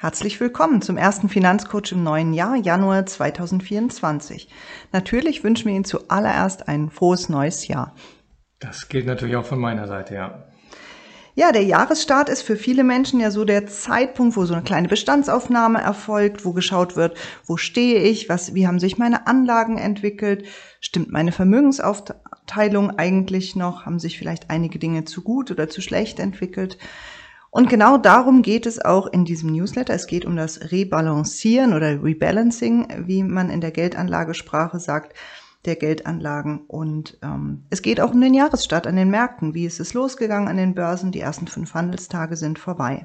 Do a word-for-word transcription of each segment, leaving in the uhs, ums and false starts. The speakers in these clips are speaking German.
Herzlich willkommen zum ersten Finanzcoach im neuen Jahr, Januar zweitausendvierundzwanzig. Natürlich wünschen wir Ihnen zuallererst ein frohes neues Jahr. Das gilt natürlich auch von meiner Seite, ja. Ja, der Jahresstart ist für viele Menschen ja so der Zeitpunkt, wo so eine kleine Bestandsaufnahme erfolgt, wo geschaut wird, wo stehe ich, was, wie haben sich meine Anlagen entwickelt, stimmt meine Vermögensaufteilung eigentlich noch, haben sich vielleicht einige Dinge zu gut oder zu schlecht entwickelt. Und genau darum geht es auch in diesem Newsletter. Es geht um das Rebalancieren oder Rebalancing, wie man in der Geldanlagesprache sagt, der Geldanlagen. Und ähm, es geht auch um den Jahresstart an den Märkten. Wie ist es losgegangen an den Börsen? Die ersten fünf Handelstage sind vorbei.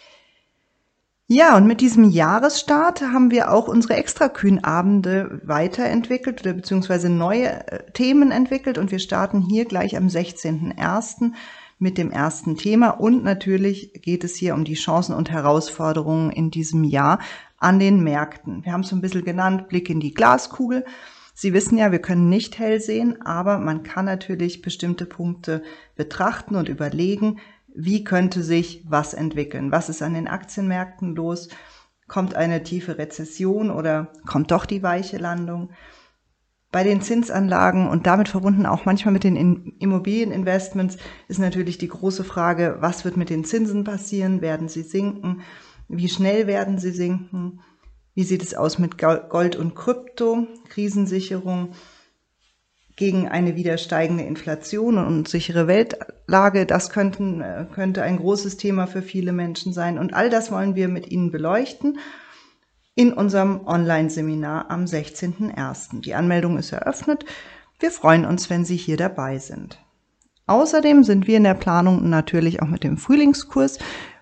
Ja, und mit diesem Jahresstart haben wir auch unsere Extrakühnabende weiterentwickelt oder beziehungsweise neue äh, Themen entwickelt. Und wir starten hier gleich am sechzehnten ersten mit dem ersten Thema. Und natürlich geht es hier um die Chancen und Herausforderungen in diesem Jahr an den Märkten. Wir haben es so ein bisschen genannt, Blick in die Glaskugel. Sie wissen ja, wir können nicht hell sehen, aber man kann natürlich bestimmte Punkte betrachten und überlegen, wie könnte sich was entwickeln? Was ist an den Aktienmärkten los? Kommt eine tiefe Rezession oder kommt doch die weiche Landung? Bei den Zinsanlagen und damit verbunden auch manchmal mit den Immobilieninvestments ist natürlich die große Frage, was wird mit den Zinsen passieren? Werden sie sinken? Wie schnell werden sie sinken? Wie sieht es aus mit Gold und Krypto? Krisensicherung gegen eine wieder steigende Inflation und sichere Weltlage, das könnten, könnte ein großes Thema für viele Menschen sein. Und all das wollen wir mit Ihnen beleuchten in unserem Online-Seminar am sechzehnten ersten Die Anmeldung ist eröffnet. Wir freuen uns, wenn Sie hier dabei sind. Außerdem sind wir in der Planung natürlich auch mit dem Frühlingskurs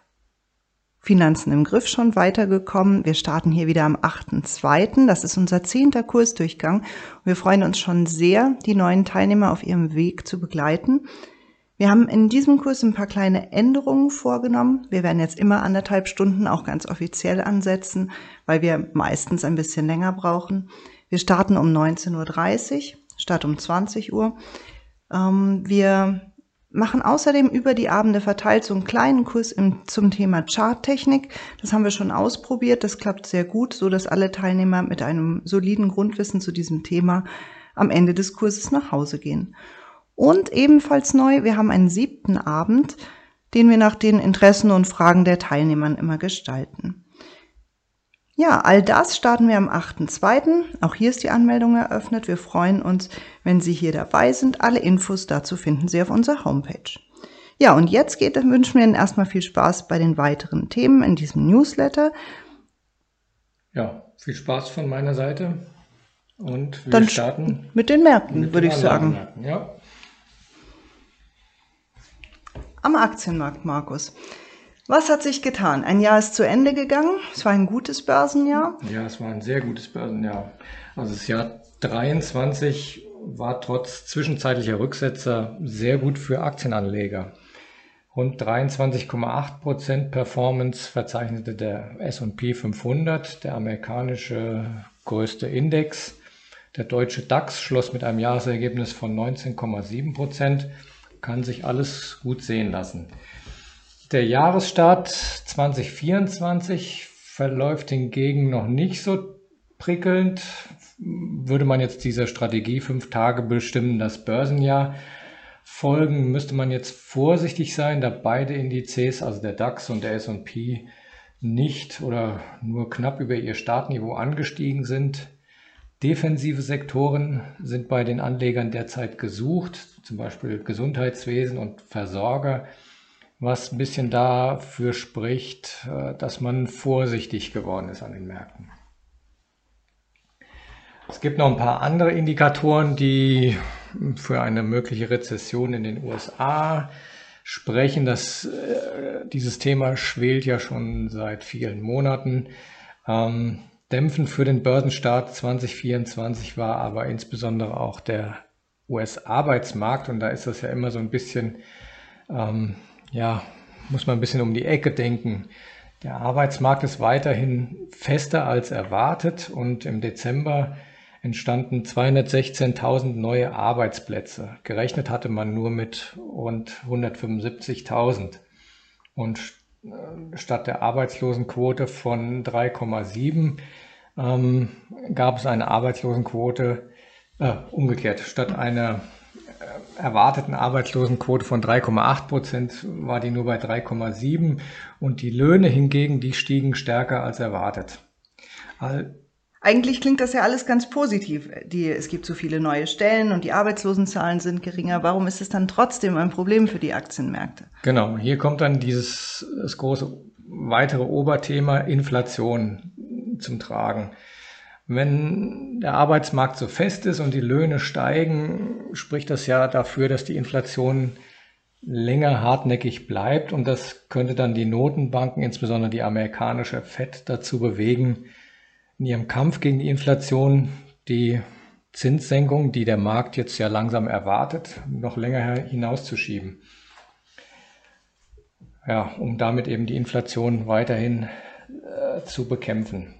Finanzen im Griff schon weitergekommen. Wir starten hier wieder am achten zweiten Das ist unser zehnter Kursdurchgang. Wir freuen uns schon sehr, die neuen Teilnehmer auf ihrem Weg zu begleiten. Wir haben in diesem Kurs ein paar kleine Änderungen vorgenommen. Wir werden jetzt immer anderthalb Stunden auch ganz offiziell ansetzen, weil wir meistens ein bisschen länger brauchen. Wir starten um neunzehn Uhr dreißig statt um zwanzig Uhr. Wir machen außerdem über die Abende verteilt so einen kleinen Kurs im, zum Thema Charttechnik. Das haben wir schon ausprobiert. Das klappt sehr gut, so dass alle Teilnehmer mit einem soliden Grundwissen zu diesem Thema am Ende des Kurses nach Hause gehen. Und ebenfalls neu, wir haben einen siebten Abend, den wir nach den Interessen und Fragen der Teilnehmer immer gestalten. Ja, all das starten wir am achten zweiten Auch hier ist die Anmeldung eröffnet. Wir freuen uns, wenn Sie hier dabei sind. Alle Infos dazu finden Sie auf unserer Homepage. Ja, und jetzt geht, wünschen wir Ihnen erstmal viel Spaß bei den weiteren Themen in diesem Newsletter. Ja, viel Spaß von meiner Seite. Und wir Dann starten mit den Märkten, mit würde den ich sagen. Ja. Am Aktienmarkt, Markus. Was hat sich getan? Ein Jahr ist zu Ende gegangen. Es war ein gutes Börsenjahr. Ja, es war ein sehr gutes Börsenjahr. Also das Jahr dreiundzwanzig war trotz zwischenzeitlicher Rücksetzer sehr gut für Aktienanleger. Rund dreiundzwanzig Komma acht Prozent Performance verzeichnete der S und P fünfhundert, der amerikanische größte Index. Der deutsche DAX schloss mit einem Jahresergebnis von neunzehn Komma sieben Prozent. Kann sich alles gut sehen lassen. Der Jahresstart zwanzig vierundzwanzig verläuft hingegen noch nicht so prickelnd. Würde man jetzt dieser Strategie fünf Tage bestimmen, das Börsenjahr folgen, müsste man jetzt vorsichtig sein, da beide Indizes, also der DAX und der S und P, nicht oder nur knapp über ihr Startniveau angestiegen sind. Defensive Sektoren sind bei den Anlegern derzeit gesucht, zum Beispiel Gesundheitswesen und Versorger, was ein bisschen dafür spricht, dass man vorsichtig geworden ist an den Märkten. Es gibt noch ein paar andere Indikatoren, die für eine mögliche Rezession in den U S A sprechen. Das, dieses Thema schwelt ja schon seit vielen Monaten. Ähm, Dämpfend für den Börsenstart zwanzig vierundzwanzig war aber insbesondere auch der U S-Arbeitsmarkt, und da ist das ja immer so ein bisschen, ähm, ja, muss man ein bisschen um die Ecke denken. Der Arbeitsmarkt ist weiterhin fester als erwartet und im Dezember entstanden zweihundertsechzehntausend neue Arbeitsplätze. Gerechnet hatte man nur mit rund hundertfünfundsiebzigtausend. Und statt der Arbeitslosenquote von drei Komma sieben ähm, gab es eine Arbeitslosenquote, äh, umgekehrt, statt einer äh, erwarteten Arbeitslosenquote von drei Komma acht Prozent war die nur bei drei Komma sieben und die Löhne hingegen, die stiegen stärker als erwartet. All Eigentlich klingt das ja alles ganz positiv. Die, es gibt so viele neue Stellen und die Arbeitslosenzahlen sind geringer. Warum ist es dann trotzdem ein Problem für die Aktienmärkte? Genau, hier kommt dann dieses das große weitere Oberthema Inflation zum Tragen. Wenn der Arbeitsmarkt so fest ist und die Löhne steigen, spricht das ja dafür, dass die Inflation länger hartnäckig bleibt und das könnte dann die Notenbanken, insbesondere die amerikanische Fed, dazu bewegen, in ihrem Kampf gegen die Inflation die Zinssenkung, die der Markt jetzt ja langsam erwartet, noch länger hinauszuschieben. Ja, um damit eben die Inflation weiterhin äh, zu bekämpfen.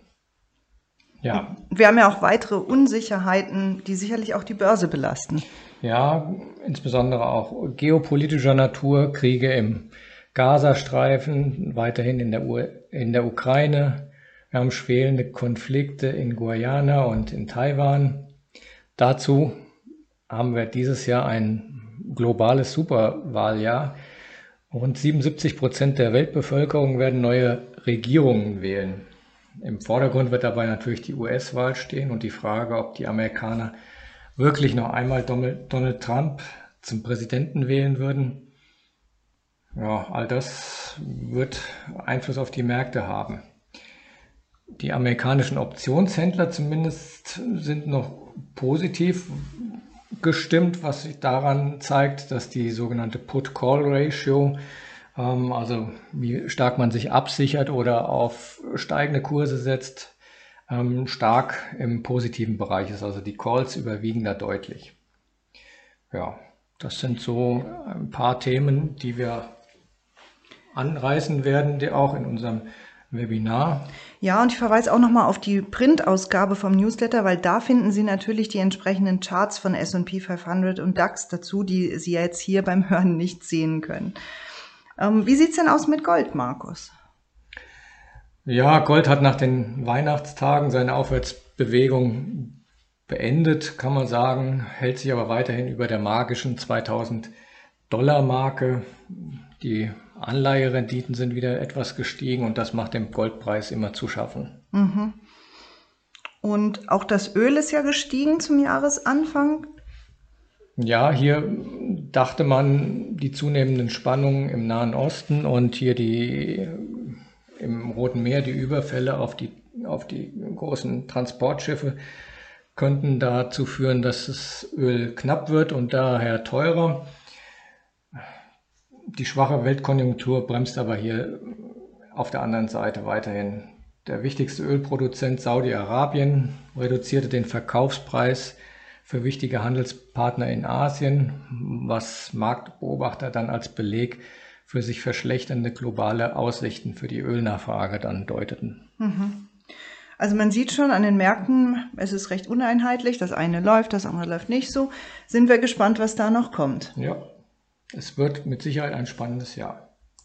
Ja. Wir haben ja auch weitere Unsicherheiten, die sicherlich auch die Börse belasten. Ja, insbesondere auch geopolitischer Natur, Kriege im Gazastreifen, weiterhin in der, U in der Ukraine. Wir haben schwelende Konflikte in Guyana und in Taiwan. Dazu haben wir dieses Jahr ein globales Superwahljahr. Rund siebenundsiebzig Prozent der Weltbevölkerung werden neue Regierungen wählen. Im Vordergrund wird dabei natürlich die U S-Wahl stehen und die Frage, ob die Amerikaner wirklich noch einmal Donald Trump zum Präsidenten wählen würden. Ja, all das wird Einfluss auf die Märkte haben. Die amerikanischen Optionshändler zumindest sind noch positiv gestimmt, was sich daran zeigt, dass die sogenannte Put-Call-Ratio, ähm, also wie stark man sich absichert oder auf steigende Kurse setzt, ähm, stark im positiven Bereich ist. Also die Calls überwiegen da deutlich. Ja, das sind so ein paar Themen, die wir anreißen werden, die auch in unserem Webinar. Ja, und ich verweise auch nochmal auf die Printausgabe vom Newsletter, weil da finden Sie natürlich die entsprechenden Charts von S und P fünfhundert und DAX dazu, die Sie jetzt hier beim Hören nicht sehen können. Ähm, wie sieht's denn aus mit Gold, Markus? Ja, Gold hat nach den Weihnachtstagen seine Aufwärtsbewegung beendet, kann man sagen, hält sich aber weiterhin über der magischen zweitausend Dollar Marke. Die Anleiherenditen sind wieder etwas gestiegen und das macht dem Goldpreis immer zu schaffen. Mhm. Und auch das Öl ist ja gestiegen zum Jahresanfang. Ja, hier dachte man, die zunehmenden Spannungen im Nahen Osten und hier die im Roten Meer die Überfälle auf die, auf die großen Transportschiffe könnten dazu führen, dass das Öl knapp wird und daher teurer. Die schwache Weltkonjunktur bremst aber hier auf der anderen Seite weiterhin. Der wichtigste Ölproduzent Saudi-Arabien reduzierte den Verkaufspreis für wichtige Handelspartner in Asien, was Marktbeobachter dann als Beleg für sich verschlechternde globale Aussichten für die Ölnachfrage dann deuteten. Mhm. Also man sieht schon an den Märkten, es ist recht uneinheitlich. Das eine läuft, das andere läuft nicht so. Sind wir gespannt, was da noch kommt. Ja. Es wird mit Sicherheit ein spannendes Jahr.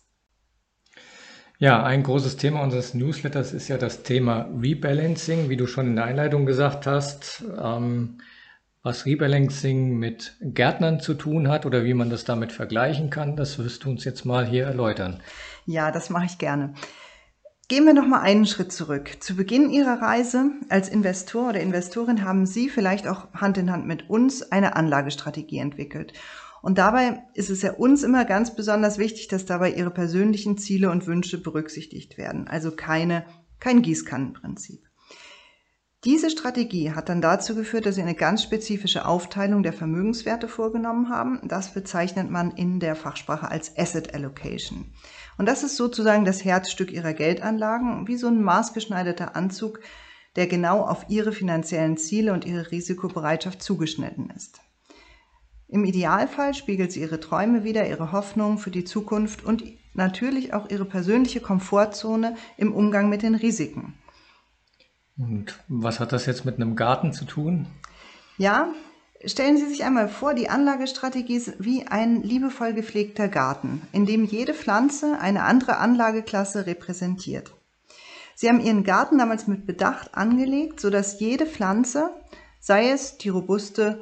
Ja, ein großes Thema unseres Newsletters ist ja das Thema Rebalancing, wie du schon in der Einleitung gesagt hast, ähm, was Rebalancing mit Gärtnern zu tun hat oder wie man das damit vergleichen kann. Das wirst du uns jetzt mal hier erläutern. Ja, das mache ich gerne. Gehen wir noch mal einen Schritt zurück. Zu Beginn Ihrer Reise als Investor oder Investorin haben Sie vielleicht auch Hand in Hand mit uns eine Anlagestrategie entwickelt. Und dabei ist es ja uns immer ganz besonders wichtig, dass dabei Ihre persönlichen Ziele und Wünsche berücksichtigt werden. Also keine, kein Gießkannenprinzip. Diese Strategie hat dann dazu geführt, dass Sie eine ganz spezifische Aufteilung der Vermögenswerte vorgenommen haben. Das bezeichnet man in der Fachsprache als Asset Allocation. Und das ist sozusagen das Herzstück Ihrer Geldanlagen, wie so ein maßgeschneiderter Anzug, der genau auf Ihre finanziellen Ziele und Ihre Risikobereitschaft zugeschnitten ist. Im Idealfall spiegelt sie Ihre Träume wider, Ihre Hoffnungen für die Zukunft und natürlich auch Ihre persönliche Komfortzone im Umgang mit den Risiken. Und was hat das jetzt mit einem Garten zu tun? Ja, Stellen Sie sich einmal vor, die Anlagestrategie ist wie ein liebevoll gepflegter Garten, in dem jede Pflanze eine andere Anlageklasse repräsentiert. Sie haben Ihren Garten damals mit Bedacht angelegt, sodass jede Pflanze, sei es die robuste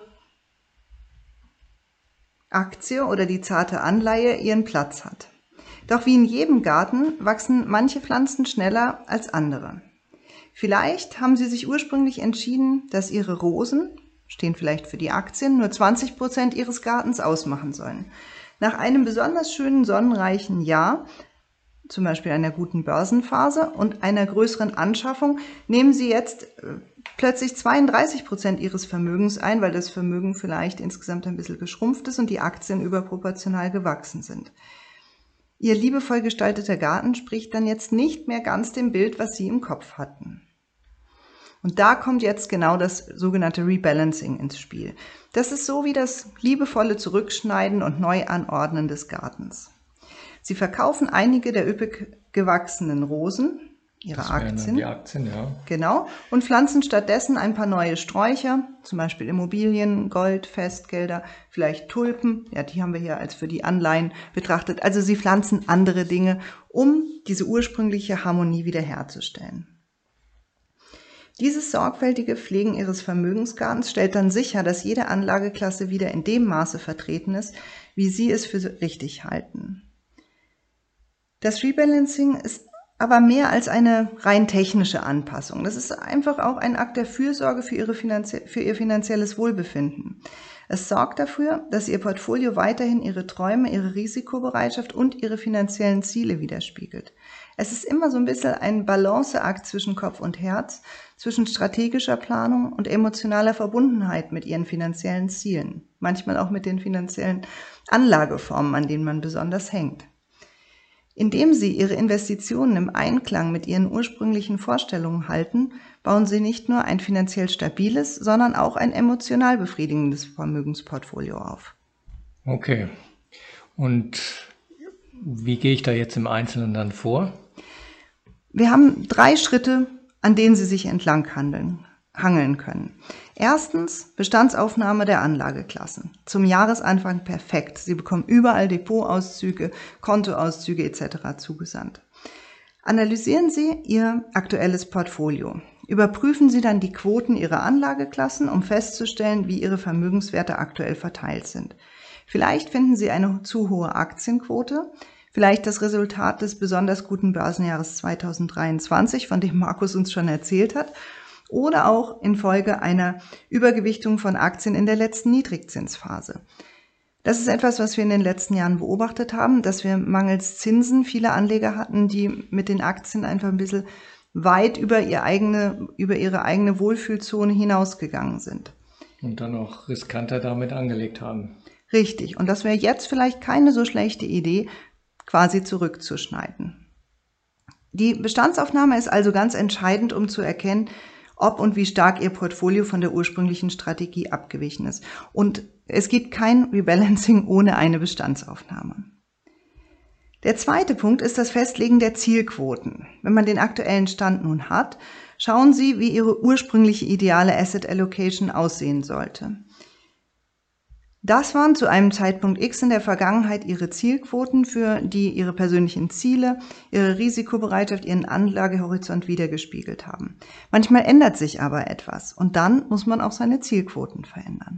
Aktie oder die zarte Anleihe, ihren Platz hat. Doch wie in jedem Garten wachsen manche Pflanzen schneller als andere. Vielleicht haben Sie sich ursprünglich entschieden, dass Ihre Rosen, stehen vielleicht für die Aktien, nur zwanzig Prozent Ihres Gartens ausmachen sollen. Nach einem besonders schönen sonnenreichen Jahr, zum Beispiel einer guten Börsenphase und einer größeren Anschaffung, nehmen Sie jetzt plötzlich zweiunddreißig Prozent Ihres Vermögens ein, weil das Vermögen vielleicht insgesamt ein bisschen geschrumpft ist und die Aktien überproportional gewachsen sind. Ihr liebevoll gestalteter Garten spricht dann jetzt nicht mehr ganz dem Bild, was Sie im Kopf hatten. Und da kommt jetzt genau das sogenannte Rebalancing ins Spiel. Das ist so wie das liebevolle Zurückschneiden und Neuanordnen des Gartens. Sie verkaufen einige der üppig gewachsenen Rosen, ihre Aktien, die Aktien, ja. Genau, und pflanzen stattdessen ein paar neue Sträucher, zum Beispiel Immobilien, Gold, Festgelder, vielleicht Tulpen, ja, die haben wir hier als für die Anleihen betrachtet. Also sie pflanzen andere Dinge, um diese ursprüngliche Harmonie wiederherzustellen. Dieses sorgfältige Pflegen Ihres Vermögensgartens stellt dann sicher, dass jede Anlageklasse wieder in dem Maße vertreten ist, wie Sie es für richtig halten. Das Rebalancing ist aber mehr als eine rein technische Anpassung. Das ist einfach auch ein Akt der Fürsorge für, ihre finanzie- für Ihr finanzielles Wohlbefinden. Es sorgt dafür, dass Ihr Portfolio weiterhin Ihre Träume, Ihre Risikobereitschaft und Ihre finanziellen Ziele widerspiegelt. Es ist immer so ein bisschen ein Balanceakt zwischen Kopf und Herz, zwischen strategischer Planung und emotionaler Verbundenheit mit Ihren finanziellen Zielen. Manchmal auch mit den finanziellen Anlageformen, an denen man besonders hängt. Indem Sie Ihre Investitionen im Einklang mit Ihren ursprünglichen Vorstellungen halten, bauen Sie nicht nur ein finanziell stabiles, sondern auch ein emotional befriedigendes Vermögensportfolio auf. Okay. Und wie gehe ich da jetzt im Einzelnen dann vor? Wir haben drei Schritte, an denen Sie sich entlang handeln, hangeln können. Erstens, Bestandsaufnahme der Anlageklassen. Zum Jahresanfang perfekt. Sie bekommen überall Depotauszüge, Kontoauszüge et cetera zugesandt. Analysieren Sie Ihr aktuelles Portfolio. Überprüfen Sie dann die Quoten Ihrer Anlageklassen, um festzustellen, wie Ihre Vermögenswerte aktuell verteilt sind. Vielleicht finden Sie eine zu hohe Aktienquote, vielleicht das Resultat des besonders guten Börsenjahres zweitausenddreiundzwanzig, von dem Markus uns schon erzählt hat, oder auch infolge einer Übergewichtung von Aktien in der letzten Niedrigzinsphase. Das ist etwas, was wir in den letzten Jahren beobachtet haben, dass wir mangels Zinsen viele Anleger hatten, die mit den Aktien einfach ein bisschen weit über ihr eigene, über ihre eigene Wohlfühlzone hinausgegangen sind. Und dann auch riskanter damit angelegt haben. Richtig. Und das wäre jetzt vielleicht keine so schlechte Idee, quasi zurückzuschneiden. Die Bestandsaufnahme ist also ganz entscheidend, um zu erkennen, ob und wie stark Ihr Portfolio von der ursprünglichen Strategie abgewichen ist. Und es gibt kein Rebalancing ohne eine Bestandsaufnahme. Der zweite Punkt ist das Festlegen der Zielquoten. Wenn man den aktuellen Stand nun hat, schauen Sie, wie Ihre ursprüngliche ideale Asset Allocation aussehen sollte. Das waren zu einem Zeitpunkt X in der Vergangenheit Ihre Zielquoten, für die Ihre persönlichen Ziele, Ihre Risikobereitschaft, Ihren Anlagehorizont wiedergespiegelt haben. Manchmal ändert sich aber etwas und dann muss man auch seine Zielquoten verändern.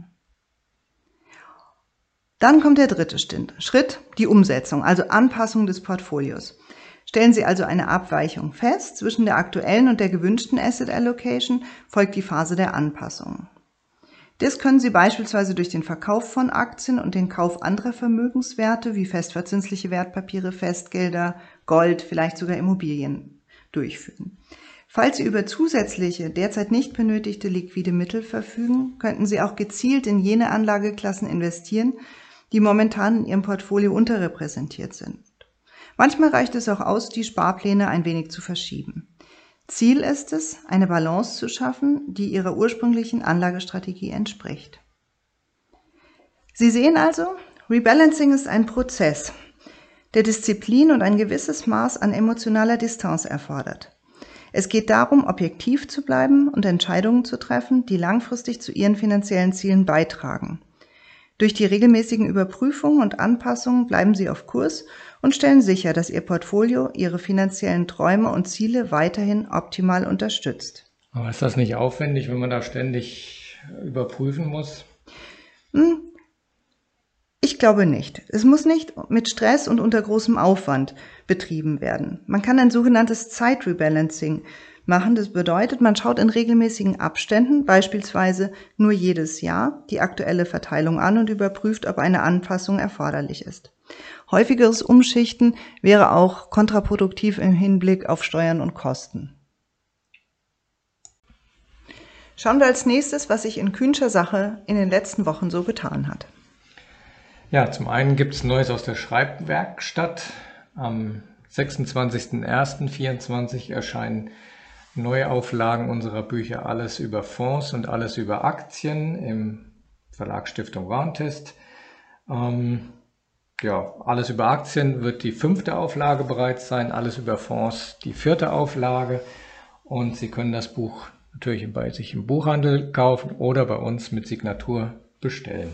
Dann kommt der dritte Schritt, die Umsetzung, also Anpassung des Portfolios. Stellen Sie also eine Abweichung fest, zwischen der aktuellen und der gewünschten Asset Allocation folgt die Phase der Anpassung. Das können Sie beispielsweise durch den Verkauf von Aktien und den Kauf anderer Vermögenswerte wie festverzinsliche Wertpapiere, Festgelder, Gold, vielleicht sogar Immobilien durchführen. Falls Sie über zusätzliche, derzeit nicht benötigte liquide Mittel verfügen, könnten Sie auch gezielt in jene Anlageklassen investieren, die momentan in Ihrem Portfolio unterrepräsentiert sind. Manchmal reicht es auch aus, die Sparpläne ein wenig zu verschieben. Ziel ist es, eine Balance zu schaffen, die Ihrer ursprünglichen Anlagestrategie entspricht. Sie sehen also, Rebalancing ist ein Prozess, der Disziplin und ein gewisses Maß an emotionaler Distanz erfordert. Es geht darum, objektiv zu bleiben und Entscheidungen zu treffen, die langfristig zu Ihren finanziellen Zielen beitragen. Durch die regelmäßigen Überprüfungen und Anpassungen bleiben Sie auf Kurs und stellen sicher, dass Ihr Portfolio Ihre finanziellen Träume und Ziele weiterhin optimal unterstützt. Aber ist das nicht aufwendig, wenn man da ständig überprüfen muss? Hm, Ich glaube nicht. Es muss nicht mit Stress und unter großem Aufwand betrieben werden. Man kann ein sogenanntes Zeitrebalancing machen. Das bedeutet, man schaut in regelmäßigen Abständen, beispielsweise nur jedes Jahr, die aktuelle Verteilung an und überprüft, ob eine Anpassung erforderlich ist. Häufigeres Umschichten wäre auch kontraproduktiv im Hinblick auf Steuern und Kosten. Schauen wir als nächstes, was sich in Kühnscher Sache in den letzten Wochen so getan hat. Ja, zum einen gibt es Neues aus der Schreibwerkstatt. Am sechsundzwanzigsten ersten vierundzwanzig erscheinen Neuauflagen unserer Bücher Alles über Fonds und Alles über Aktien im Verlag Stiftung Warentest. Ähm, ja, Alles über Aktien wird die fünfte Auflage bereits sein, Alles über Fonds die vierte Auflage. Und Sie können das Buch natürlich bei sich im Buchhandel kaufen oder bei uns mit Signatur bestellen.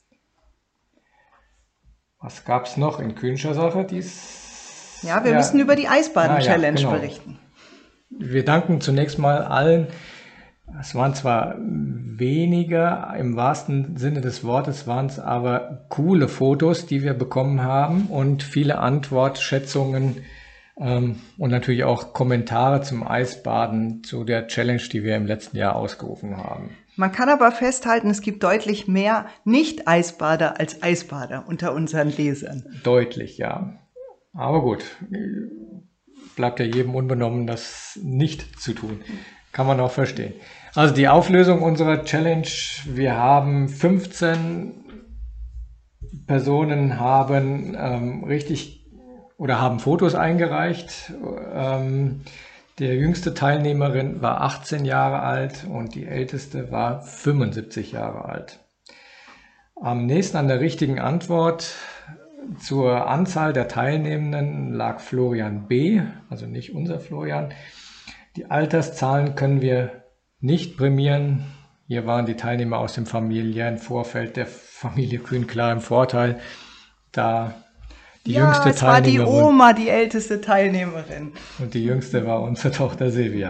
Was gab es noch in Kühnscher Sache? Dies, ja, wir ja, müssen über die Eisbaden-Challenge ja, genau. berichten. Wir danken zunächst mal allen. Es waren zwar weniger, im wahrsten Sinne des Wortes waren es aber coole Fotos, die wir bekommen haben und viele Antwortschätzungen ähm, und natürlich auch Kommentare zum Eisbaden, zu der Challenge, die wir im letzten Jahr ausgerufen haben. Man kann aber festhalten, es gibt deutlich mehr Nicht-Eisbader als Eisbader unter unseren Lesern. Deutlich, ja. Aber gut, bleibt ja jedem unbenommen, das nicht zu tun. Kann man auch verstehen. Also die Auflösung unserer Challenge, wir haben fünfzehn Personen haben ähm, richtig oder haben Fotos eingereicht. Ähm, Der jüngste Teilnehmerin war achtzehn Jahre alt und die älteste war fünfundsiebzig Jahre alt. Am nächsten an der richtigen Antwort zur Anzahl der Teilnehmenden lag Florian B., also nicht unser Florian. Die Alterszahlen können wir nicht prämieren. Hier waren die Teilnehmer aus dem familiären Vorfeld der Familie Kühn klar im Vorteil, da Die ja, jüngste es war die Teilnehmerin. Oma, die älteste Teilnehmerin. Und die jüngste war unsere Tochter Silvia.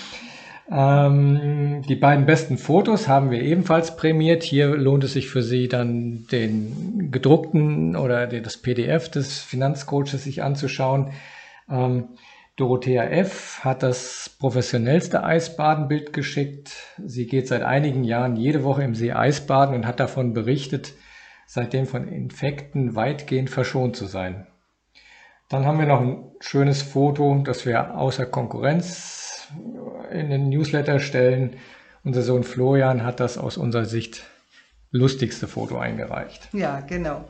Ähm, die beiden besten Fotos haben wir ebenfalls prämiert. Hier lohnt es sich für Sie dann den gedruckten oder das P D F des Finanzcoaches sich anzuschauen. Ähm, Dorothea F. hat das professionellste Eisbadenbild geschickt. Sie geht seit einigen Jahren jede Woche im See Eisbaden und hat davon berichtet, seitdem von Infekten weitgehend verschont zu sein. Dann haben wir noch ein schönes Foto, das wir außer Konkurrenz in den Newsletter stellen. Unser Sohn Florian hat das aus unserer Sicht lustigste Foto eingereicht. Ja, genau.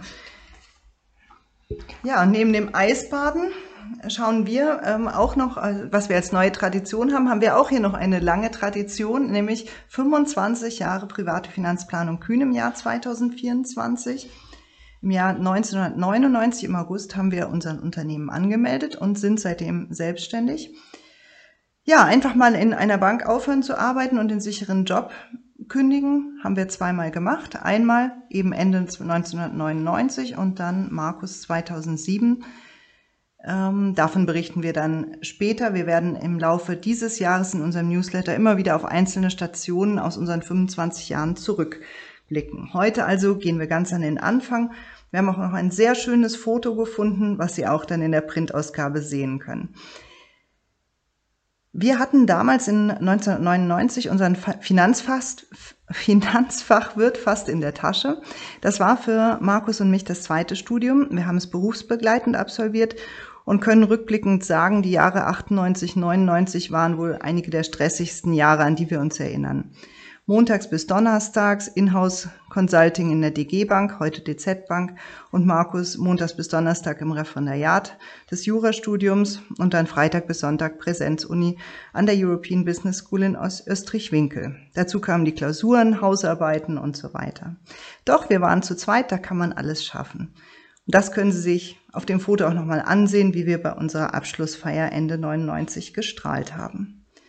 Ja, und neben dem Eisbaden schauen wir ähm, auch noch, was wir als neue Tradition haben, haben wir auch hier noch eine lange Tradition, nämlich fünfundzwanzig Jahre private Finanzplanung Kühn im Jahr zweitausendvierundzwanzig. Im Jahr neunzehnhundertneunundneunzig im August haben wir unser Unternehmen angemeldet und sind seitdem selbstständig. Ja, einfach mal in einer Bank aufhören zu arbeiten und den sicheren Job kündigen, haben wir zweimal gemacht. Einmal eben Ende neunzehnhundertneunundneunzig und dann Markus zweitausendsieben. Ähm, davon berichten wir dann später. Wir werden im Laufe dieses Jahres in unserem Newsletter immer wieder auf einzelne Stationen aus unseren fünfundzwanzig Jahren zurückblicken. Heute also gehen wir ganz an den Anfang. Wir haben auch noch ein sehr schönes Foto gefunden, was Sie auch dann in der Printausgabe sehen können. Wir hatten damals in neunzehnhundertneunundneunzig unseren Finanzfach, Finanzfachwirt fast in der Tasche. Das war für Markus und mich das zweite Studium. Wir haben es berufsbegleitend absolviert und können rückblickend sagen, die Jahre achtundneunzig, neunundneunzig waren wohl einige der stressigsten Jahre, an die wir uns erinnern. Montags bis donnerstags Inhouse Consulting in der D G Bank, heute D Z Bank, und Markus montags bis Donnerstag im Referendariat des Jurastudiums und dann Freitag bis Sonntag Präsenzuni an der European Business School in Österreich-Winkel. Dazu kamen die Klausuren, Hausarbeiten und so weiter. Doch wir waren zu zweit, da kann man alles schaffen. Und das können Sie sich auf dem Foto auch nochmal ansehen, wie wir bei unserer Abschlussfeier Ende neunundneunzig gestrahlt haben.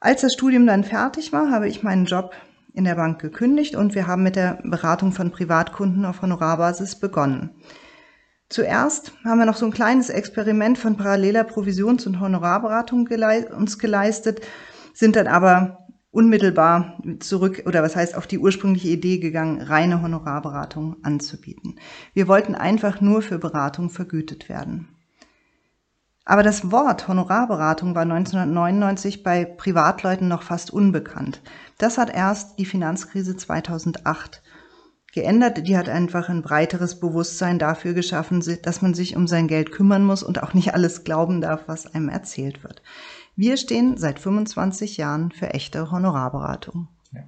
Als das Studium dann fertig war, habe ich meinen Job in der Bank gekündigt und wir haben mit der Beratung von Privatkunden auf Honorarbasis begonnen. Zuerst haben wir noch so ein kleines Experiment von paralleler Provisions- und Honorarberatung gelei- uns geleistet, sind dann aber unmittelbar zurück, oder was heißt auf die ursprüngliche Idee gegangen, reine Honorarberatung anzubieten. Wir wollten einfach nur für Beratung vergütet werden. Aber das Wort Honorarberatung war neunzehnhundertneunundneunzig bei Privatleuten noch fast unbekannt. Das hat erst die Finanzkrise zweitausendacht geändert. Die hat einfach ein breiteres Bewusstsein dafür geschaffen, dass man sich um sein Geld kümmern muss und auch nicht alles glauben darf, was einem erzählt wird. Wir stehen seit fünfundzwanzig Jahren für echte Honorarberatung. Ja.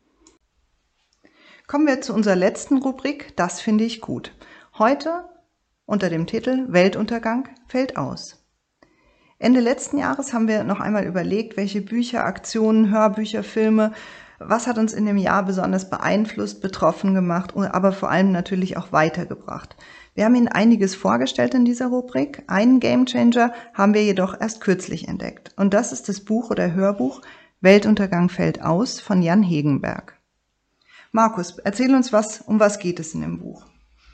Kommen wir zu unserer letzten Rubrik, das finde ich gut. Heute unter dem Titel Weltuntergang fällt aus. Ende letzten Jahres haben wir noch einmal überlegt, welche Bücher, Aktionen, Hörbücher, Filme, was hat uns in dem Jahr besonders beeinflusst, betroffen gemacht, aber vor allem natürlich auch weitergebracht. Wir haben Ihnen einiges vorgestellt in dieser Rubrik. Einen Gamechanger haben wir jedoch erst kürzlich entdeckt. Und das ist das Buch oder Hörbuch Weltuntergang fällt aus von Jan Hegenberg. Markus, erzähl uns was, um was geht es in dem Buch?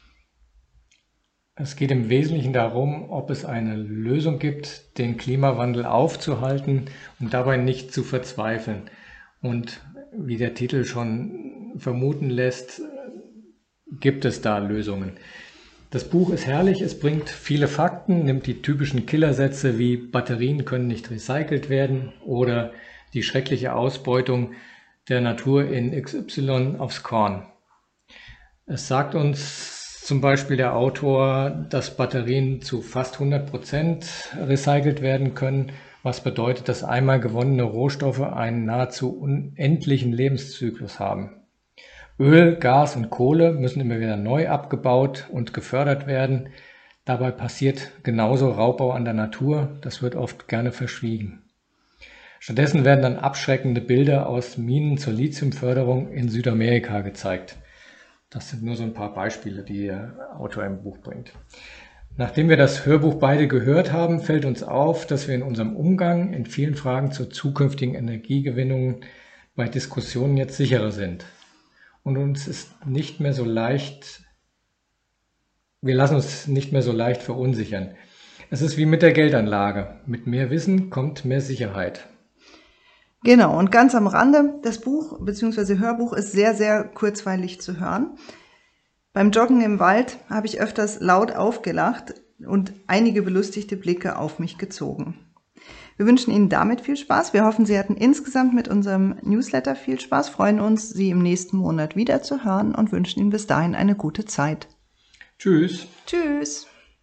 Es geht im Wesentlichen darum, ob es eine Lösung gibt, den Klimawandel aufzuhalten und dabei nicht zu verzweifeln. Und wie der Titel schon vermuten lässt, gibt es da Lösungen. Das Buch ist herrlich, es bringt viele Fakten, nimmt die typischen Killersätze wie Batterien können nicht recycelt werden oder die schreckliche Ausbeutung der Natur in X Y aufs Korn. Es sagt uns zum Beispiel der Autor, dass Batterien zu fast hundert Prozent recycelt werden können, was bedeutet, dass einmal gewonnene Rohstoffe einen nahezu unendlichen Lebenszyklus haben. Öl, Gas und Kohle müssen immer wieder neu abgebaut und gefördert werden. Dabei passiert genauso Raubbau an der Natur, das wird oft gerne verschwiegen. Stattdessen werden dann abschreckende Bilder aus Minen zur Lithiumförderung in Südamerika gezeigt. Das sind nur so ein paar Beispiele, die der Autor im Buch bringt. Nachdem wir das Hörbuch beide gehört haben, fällt uns auf, dass wir in unserem Umgang in vielen Fragen zur zukünftigen Energiegewinnung bei Diskussionen jetzt sicherer sind. Und uns ist nicht mehr so leicht, wir lassen uns nicht mehr so leicht verunsichern. Es ist wie mit der Geldanlage. Mit mehr Wissen kommt mehr Sicherheit. Genau, und ganz am Rande, das Buch bzw. Hörbuch ist sehr, sehr kurzweilig zu hören. Beim Joggen im Wald habe ich öfters laut aufgelacht und einige belustigte Blicke auf mich gezogen. Wir wünschen Ihnen damit viel Spaß. Wir hoffen, Sie hatten insgesamt mit unserem Newsletter viel Spaß, freuen uns, Sie im nächsten Monat wieder zu hören und wünschen Ihnen bis dahin eine gute Zeit. Tschüss. Tschüss.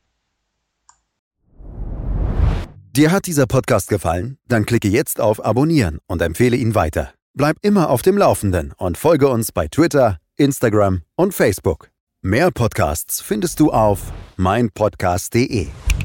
Dir hat dieser Podcast gefallen? Dann klicke jetzt auf Abonnieren und empfehle ihn weiter. Bleib immer auf dem Laufenden und folge uns bei Twitter, Instagram und Facebook. Mehr Podcasts findest du auf mein podcast punkt de.